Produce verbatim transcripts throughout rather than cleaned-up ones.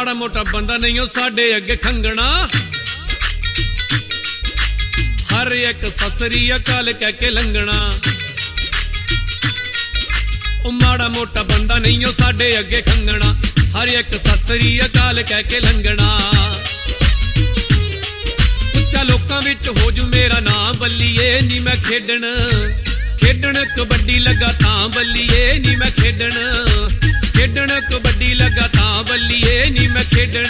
माड़ा मोटा बंदा नहीं हो साडे अगे खंगना हर एक ससरी अकाल कह के लंघना माड़ा मोटा बंदा नहीं हो साडे अगे खंगना हर एक ससरी अकाल कह के लंघना उच्चा लोकां विच हो जू मेरा नाम बल्लीए नी मैं खेडण खेडण कबड्डी लगा तां बल्लीए नी मैं खेडण खेडण कबड्डी लगा तां बल्लीए नी मैं खेडण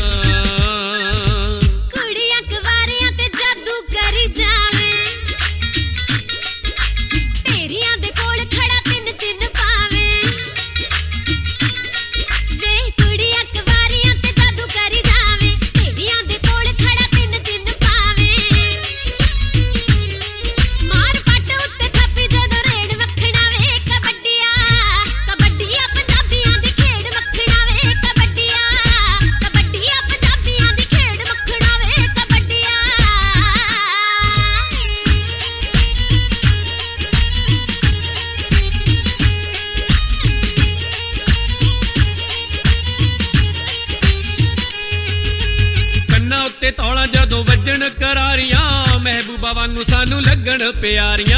तौला जदों वजन करारियां महबूबा वांगू सानू लगन प्यारियां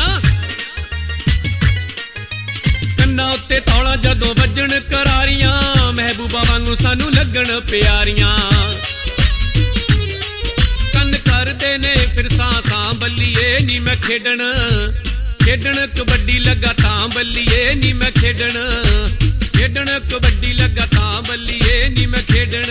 कन्ना उत्ते तौला जदों वजन करारियां महबूबा वांगू सानू लगन प्यारियां कन करदे ने फिर सांसां बल्लीए नी मैं खेडण खेडण कबड्डी लगा तां बल्लीए नी मैं खेडण खेडण कबड्डी लगा तां बल्लीए नी मैं खेडण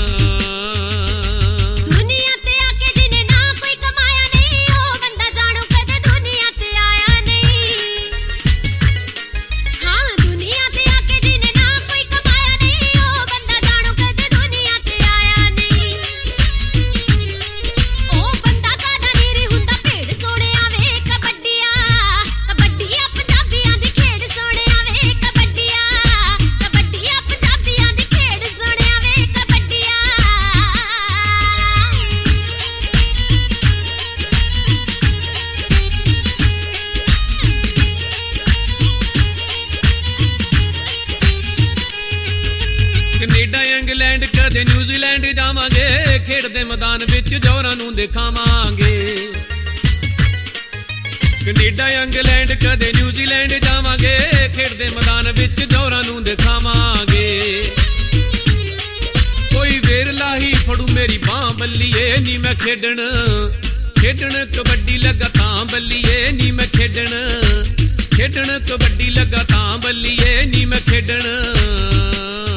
कनेडा इंग्लैंड कदे न्यूजीलैंड जावांगे खेडदे मैदान विच जोरां नूं दिखावांगे कनेडा इंग्लैंड कदे न्यूजीलैंड जावांगे खेडदे मैदान विच जोरां नूं दिखावांगे कोई वेर लाही फड़ू मेरी बां बल्लीए नी मैं खेडण खेडण कबड्डी लगा तां बल्लीए नी मैं खेडण खेडण कबड्डी लगा तां बल्लीए नी मैं खेडण